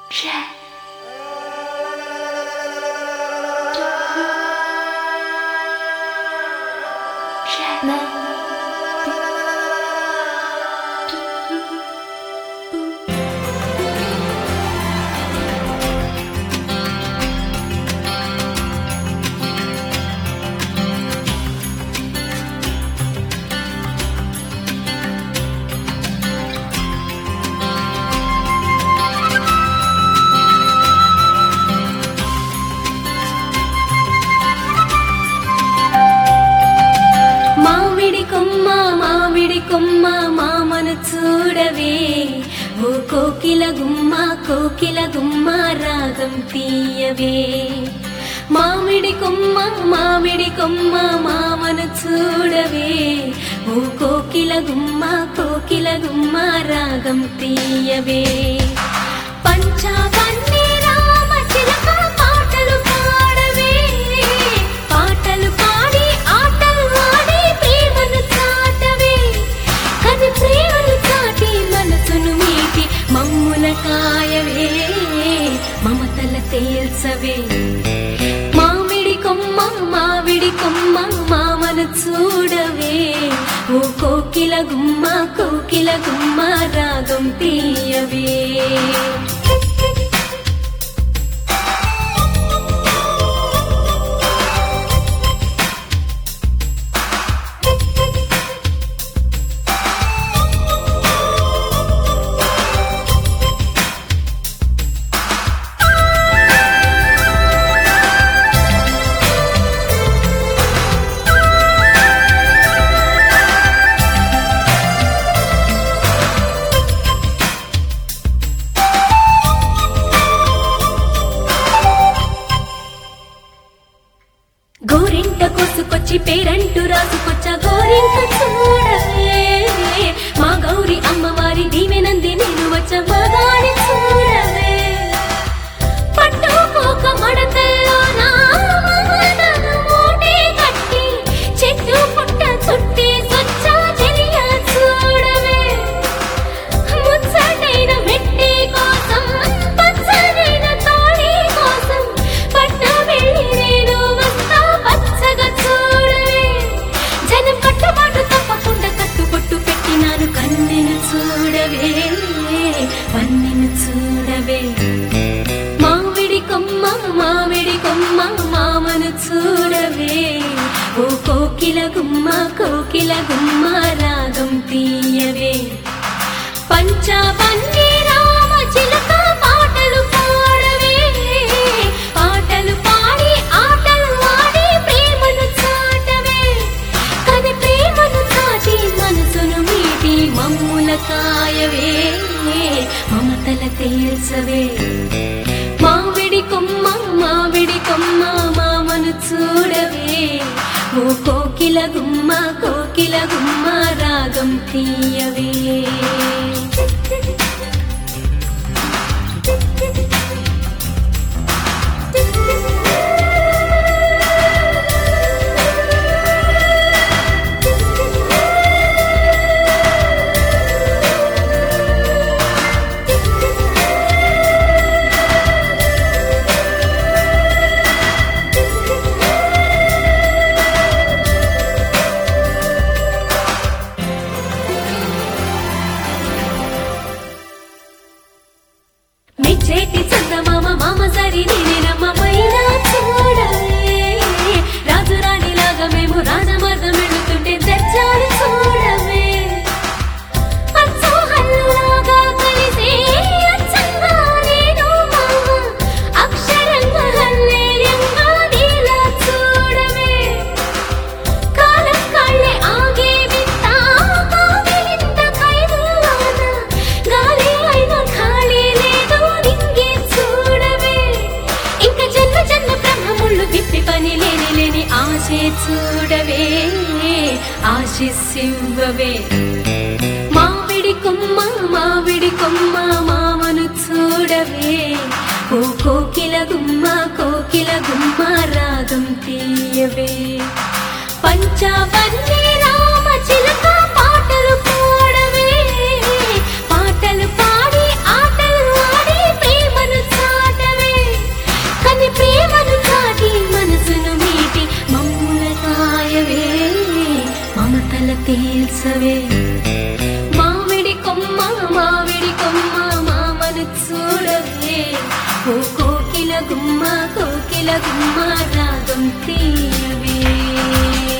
కొమ్మ మామను చూడవే ఓ కోకిల గుమ్మ రాగం తీయవే మామిడి కొమ్మ మామను చూడవే ఓ కోకిల గుమ్మ రాగం తీయవే పంచావన్నీ రామ చిలక పాటలు పాడవే పాటలు పాడి ఆటలు ఆడి ప్రేమను చాటవే కది ప్రేమను చాటి మనసును మీటి మమ్ముల కాయవే మమతల తేల్చవే మామిడి కొమ్మ మామను చూడవే ఓ కోకిల గుమ్మ రాగం తీయవే గోరింట కోసుకొచ్చి పేరంటూ రాసుకొచ్చా గోరింట చూడవే మా గౌరి అమ్మవారి దీవెనంది నేను వచ్చ మగాని చూడవే పట్టుకోక మడతల్లో నా మమతను మూటే కట్టి చెట్టు పుట్ట చుట్టి సొచ్చా చెలియ చూడవే ముచ్చటైన మెట్టి కోసం పచ్చనైన తాళి కోసం పట్ట వెళ్ళి నేను వస్తా పచ్చగా చూడవే జనం కట్టుబాటు తప్పకుండా కట్టుబొట్టు పెట్టినాను కన్నెను చూడవే పన్నెను చూడవే మామిడి కొమ్మ మామను చూడవే ఓ కోకిల గుమ్మ రాగం తీయవే పంచావన్నీ రామ చిలక పాటలు పాడవే పాటలు పాడి ఆటలు ఆడి ప్రేమను చాటవే కది ప్రేమను చాటి మనసును మీటి మమ్ముల కాయవే మమతల తేల్చవే మామిడి కొమ్మ మామను చూడవే ఓ కోకిల గుమ్మ రాగం తీయవే చేతి చందమామ మామ సరి నేనమ్మమైనా చూడవే రాజు రాణిలాగా మేము రాజమార్గం వెళుతుంటే దర్జాలు చూడవే అచ్చోహల్లాగా కలిసే అచ్చంగా నేను మామ అక్షరంగా హల్లేయంగా నీలా చూడవే కాలం కాళ్ళే ఆగే వింత కావిలింత ఖైదువాన గాలి అయిన ఖాళీ లేదు నింగే చూడవే ఇంక జన్మ బ్రహ్మముళ్ళు విప్పి పని లేని ఆశే చూడవే ఆశిస్సివ్వవే మామిడి కొమ్మ మామను చూడవే ఓ కోకిల గుమ్మ రాగం తీయవే పంచావన్నీ రామ చిలక పాటలు పాడవే పాటలు పాడి ఆటలు ఆడి ప్రేమను పల్సవే మామిడి కొమ్మ మామను చూడవే ఓ కోకిల గుమ్మ రాగం తీయవే